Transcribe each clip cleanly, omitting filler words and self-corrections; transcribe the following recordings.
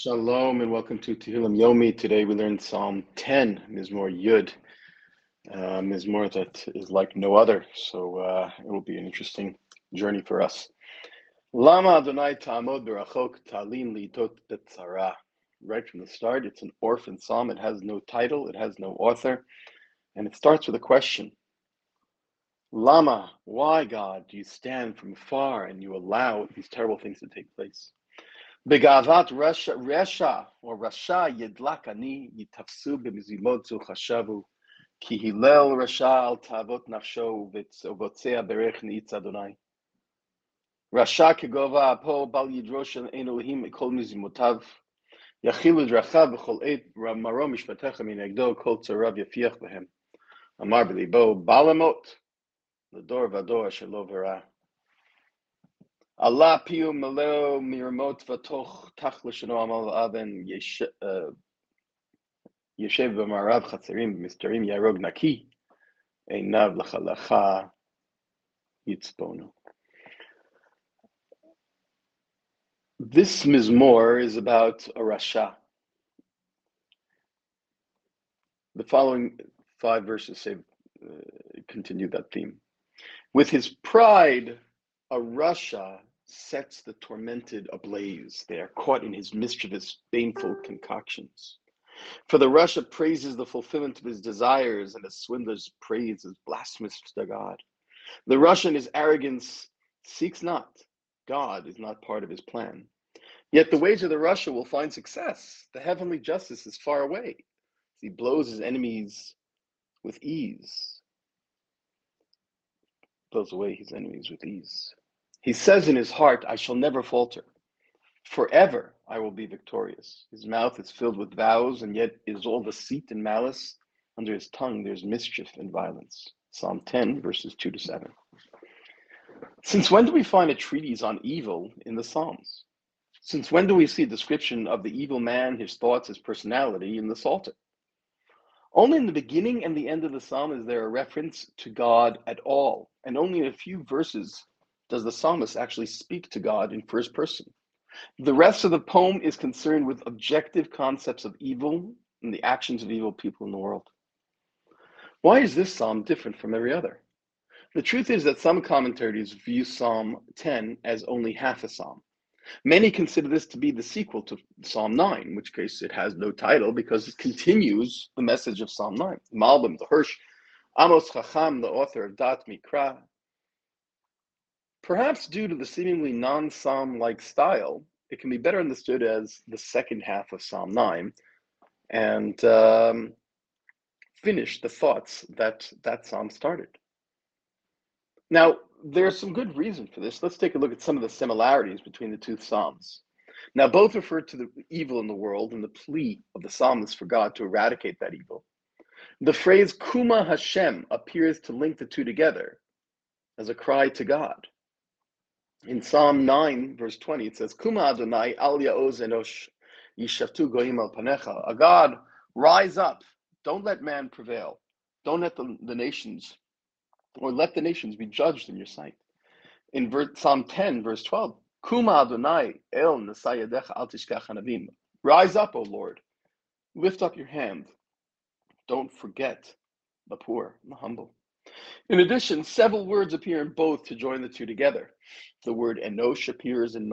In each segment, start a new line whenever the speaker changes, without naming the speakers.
Shalom and welcome to Tehillim Yomi. Today we learned Psalm 10, Mizmor Yud, Mizmor that is like no other. So it will be an interesting journey for us. Lama Adonai Ta'amod Berachok Talin Litot Betzara. Right from the start, it's an orphan psalm. It has no title, it has no author, and it starts with a question. Lama, why, God, do you stand from afar and you allow these terrible things to take place? Begavat Resha or Rasha Yedlak Ani Yitafsu B'mizimotzu Chashavu Ki Hillel Rasha Al Tavot Nafsho V'Tzovotzea Berech Neitz Adonai Rasha Kegova Apo Bal Yidrosh Ein Elohim Kol Mizimotav Yachilu Drachav V'Chol Et Maro Mishpatecha Minegdo Kol Tzorav Yafiach Behem Amar B'Libo Balamot L'Dor Vador Shelo V'Ra Allah piu meleo miramot vatoch tach l'shano amal aven yeshev b'marav chatzerim b'misterim yarog naki einav l'chalacha yitzponu. This mizmor is about a rasha. The following 5 verses say continue that theme. With his pride, a rasha sets the tormented ablaze. They are caught in his mischievous, baneful concoctions. For the rasha praises the fulfillment of his desires, and the swindler's praise is blasphemous to God. The rasha in his arrogance seeks not. God is not part of his plan. Yet the ways of the rasha will find success. The heavenly justice is far away. He blows his enemies with ease. Blows away his enemies with ease. He says in his heart, I shall never falter. Forever I will be victorious. His mouth is filled with vows, and yet is all deceit and malice. Under his tongue there's mischief and violence. Psalm 10, verses 2 to 7. Since when do we find a treatise on evil in the Psalms? Since when do we see a description of the evil man, his thoughts, his personality in the Psalter? Only in the beginning and the end of the psalm is there a reference to God at all, and only in a few verses does the psalmist actually speak to God in first person. The rest of the poem is concerned with objective concepts of evil and the actions of evil people in the world. Why is this psalm different from every other? The truth is that some commentators view Psalm 10 as only half a psalm. Many consider this to be the sequel to Psalm 9, in which case it has no title because it continues the message of Psalm 9. Malbim, the Hirsch, Amos Chacham, the author of Dat Mikra. Perhaps due to the seemingly non-psalm-like style, it can be better understood as the second half of Psalm 9 and finish the thoughts that psalm started. Now, there's some good reason for this. Let's take a look at some of the similarities between the two psalms. Now, both refer to the evil in the world and the plea of the psalmist for God to eradicate that evil. The phrase Kuma Hashem appears to link the two together as a cry to God. In Psalm 9, verse 20, it says, Kuma Adonai al ya'oz enosh yishaftu goyim al panecha. A God, rise up. Don't let man prevail. Don't let the nations, or let the nations be judged in your sight. In Psalm 10, verse 12, Kuma Adonai el nesayadecha al tishkach hanavim. Rise up, O Lord. Lift up your hand. Don't forget the poor and the humble. In addition, several words appear in both to join the two together. The word enosh appears in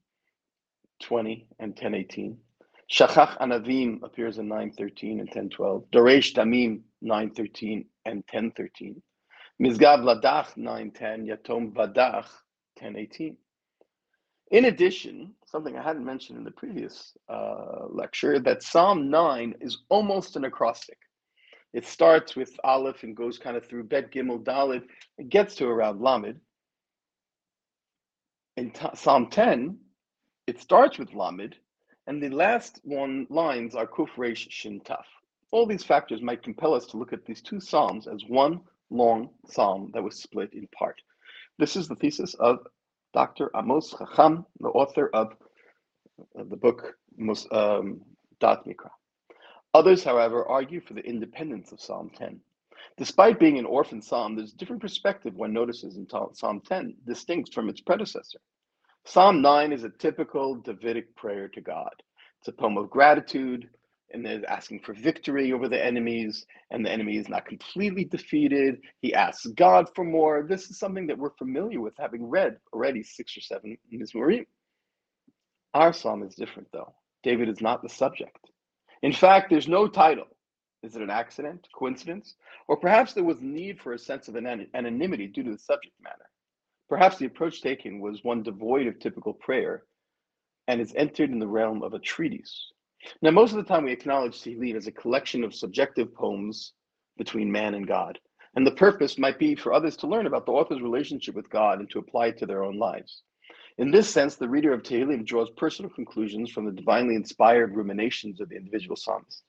9:20 and 10:18. Shachach anavim appears in 9:13 and 10:12. Doresh damim 9:13 and 10:13. Mizgav ladach 9:10. Yatom vadach 10:18. In addition, something I hadn't mentioned in the previous lecture, that Psalm 9 is almost an acrostic. It starts with Aleph and goes kind of through Bet Gimel Dalet. It gets to around Lamed. In Psalm 10, it starts with Lamed, and the last lines are Kuf Reish Shin Taf. All these factors might compel us to look at these two psalms as one long psalm that was split in part. This is the thesis of Dr. Amos Chacham, the author of the book Dat Mikra. Others, however, argue for the independence of Psalm 10. Despite being an orphan psalm, there's a different perspective one notices in Psalm 10, distinct from its predecessor. Psalm 9 is a typical Davidic prayer to God. It's a poem of gratitude, and they're asking for victory over the enemies, and the enemy is not completely defeated. He asks God for more. This is something that we're familiar with, having read already 6 or 7 Mizmorim. Our psalm is different, though. David is not the subject. In fact, there's no title. Is it an accident, coincidence? Or perhaps there was need for a sense of anonymity due to the subject matter. Perhaps the approach taken was one devoid of typical prayer and is entered in the realm of a treatise. Now, most of the time we acknowledge Tehillim as a collection of subjective poems between man and God. And the purpose might be for others to learn about the author's relationship with God and to apply it to their own lives. In this sense, the reader of Tehillim draws personal conclusions from the divinely inspired ruminations of the individual psalms.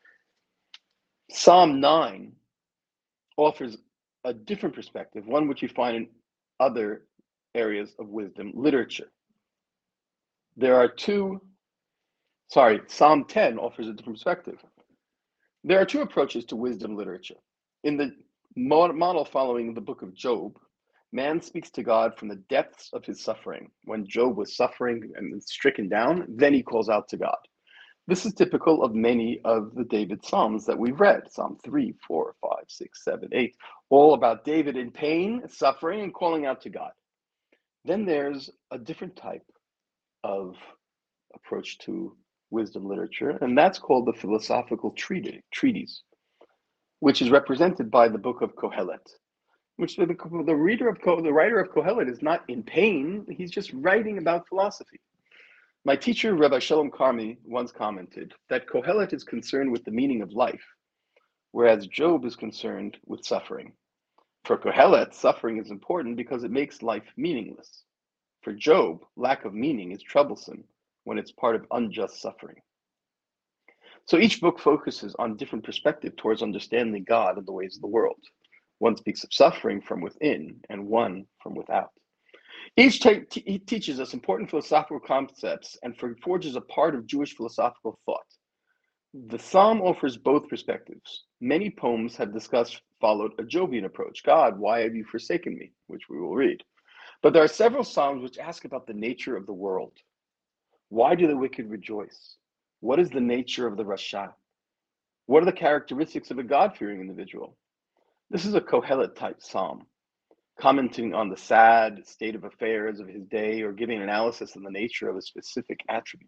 Psalm 9 offers a different perspective, one which you find in other areas of wisdom literature. Psalm 10 offers a different perspective. There are two approaches to wisdom literature. In the model following the book of Job, man speaks to God from the depths of his suffering. When Job was suffering and stricken down, then he calls out to God. This is typical of many of the David Psalms that we've read, Psalm 3, 4, 5, 6, 7, 8, all about David in pain, suffering, and calling out to God. Then there's a different type of approach to wisdom literature, and that's called the philosophical treatise, which is represented by the book of Kohelet, which the writer of Kohelet is not in pain, he's just writing about philosophy. My teacher, Rabbi Shalom Karmi, once commented that Kohelet is concerned with the meaning of life, whereas Job is concerned with suffering. For Kohelet, suffering is important because it makes life meaningless. For Job, lack of meaning is troublesome when it's part of unjust suffering. So each book focuses on different perspective towards understanding God and the ways of the world. One speaks of suffering from within and one from without. Each teaches us important philosophical concepts and forges a part of Jewish philosophical thought. The psalm offers both perspectives. Many poems have followed a Jobian approach. God, why have you forsaken me? Which we will read. But there are several psalms which ask about the nature of the world. Why do the wicked rejoice? What is the nature of the Rasha? What are the characteristics of a God-fearing individual? This is a Kohelet type psalm, commenting on the sad state of affairs of his day or giving an analysis on the nature of a specific attribute.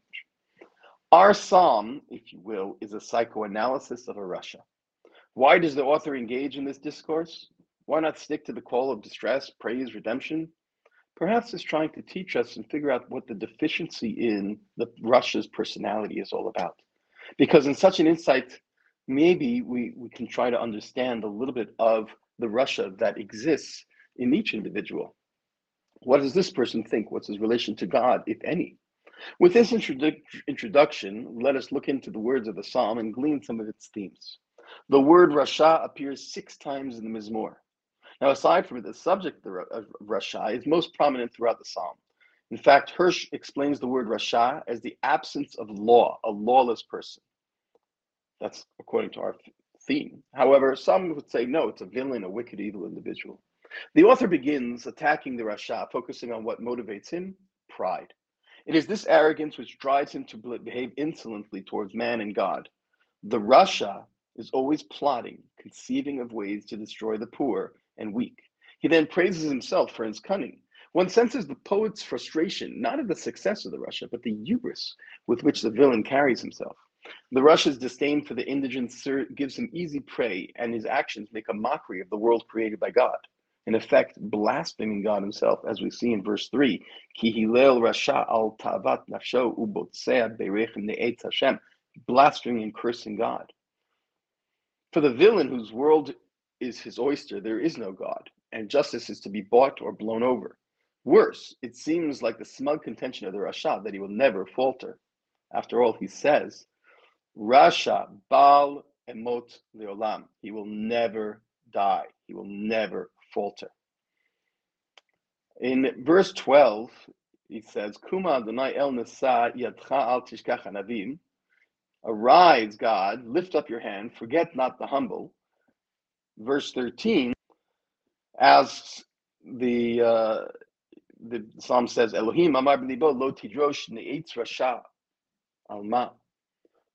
Our psalm, if you will, is a psychoanalysis of a Rasha. Why does the author engage in this discourse? Why not stick to the call of distress, praise, redemption? Perhaps it's trying to teach us and figure out what the deficiency in the Rasha's personality is all about. Because in such an insight, maybe we can try to understand a little bit of the Rasha that exists in each individual. What does this person think? What's his relation to God, if any? With this introduction, let us look into the words of the psalm and glean some of its themes. The word Rasha appears 6 times in the Mizmor. Now, aside from it, the subject of Rasha is most prominent throughout the psalm. In fact, Hirsch explains the word Rasha as the absence of law, a lawless person. That's according to our theme. However, some would say, no, it's a villain, a wicked, evil individual. The author begins attacking the Rasha, focusing on what motivates him: pride. It is this arrogance which drives him to behave insolently towards man and God. The Rasha is always plotting, conceiving of ways to destroy the poor and weak. He then praises himself for his cunning. One senses the poet's frustration, not at the success of the Rasha, but the hubris with which the villain carries himself. The Rasha's disdain for the indigent gives him easy prey, and his actions make a mockery of the world created by God. In effect, blaspheming God himself, as we see in verse 3, Ki hilel rasha al ta'avat nafsho ubotzeh berechem ne'etz Hashem, blaspheming and cursing God. For the villain whose world is his oyster, there is no God, and justice is to be bought or blown over. Worse, it seems like the smug contention of the Rasha that he will never falter. After all, he says, Rasha bal emot leolam. He will never die. He will never falter. In verse 12, he says, Kuma Adonai el nesa yadcha al tishkach hanavim. Arise, God, lift up your hand, forget not the humble. Verse 13, as the psalm says, Elohim amar b'libo lo tidrosh ne'etz rasha alma.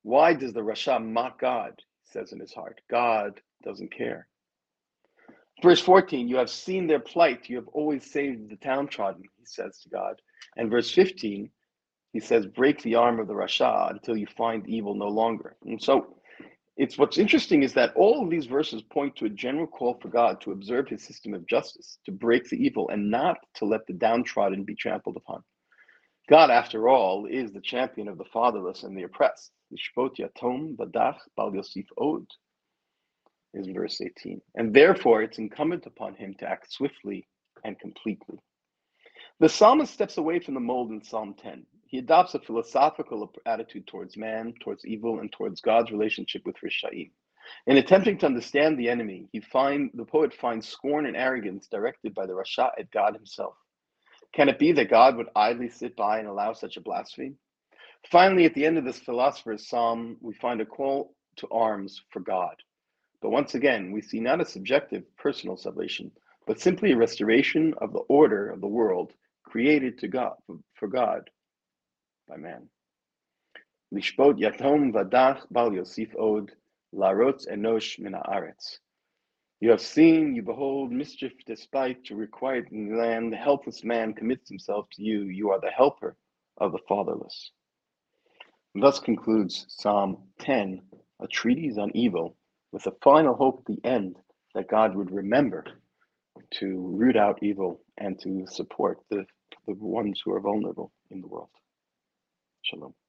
Why does the Rasha mock God? He says in his heart. God doesn't care. Verse 14, you have seen their plight. You have always saved the downtrodden, he says to God. And verse 15, he says, break the arm of the Rasha until you find evil no longer. And so it's what's interesting is that all of these verses point to a general call for God to observe his system of justice, to break the evil, and not to let the downtrodden be trampled upon. God, after all, is the champion of the fatherless and the oppressed. Lishpot yatom badach bal yosif od is verse 18. And therefore, it's incumbent upon him to act swiftly and completely. The psalmist steps away from the mold in Psalm 10. He adopts a philosophical attitude towards man, towards evil, and towards God's relationship with Rishaim. In attempting to understand the enemy, the poet finds scorn and arrogance directed by the Rasha at God himself. Can it be that God would idly sit by and allow such a blasphemy? Finally, at the end of this philosopher's psalm, we find a call to arms for God. But once again, we see not a subjective personal salvation, but simply a restoration of the order of the world created to God for God by man. Lishpot yatom vadach bal yosif od larotz enosh min haaretz. You have seen, you behold, mischief despite to requite in the land. The helpless man commits himself to you. You are the helper of the fatherless. And thus concludes Psalm 10, a treatise on evil, with a final hope at the end that God would remember to root out evil and to support the ones who are vulnerable in the world. Shalom.